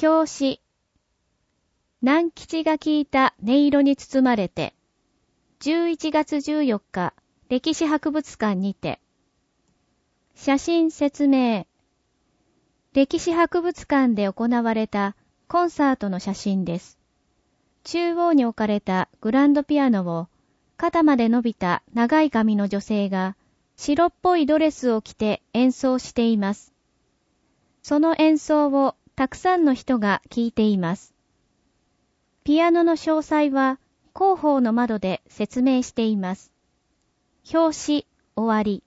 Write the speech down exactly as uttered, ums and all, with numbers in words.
表紙。南吉が聞いた音色に包まれて、じゅういちがつじゅうよっか、歴史博物館にて。写真説明。歴史博物館で行われたコンサートの写真です。中央に置かれたグランドピアノを、肩まで伸びた長い髪の女性が、白っぽいドレスを着て演奏しています。その演奏をたくさんの人が聴いています。ピアノの詳細は広報の窓で説明しています。表紙、終わり。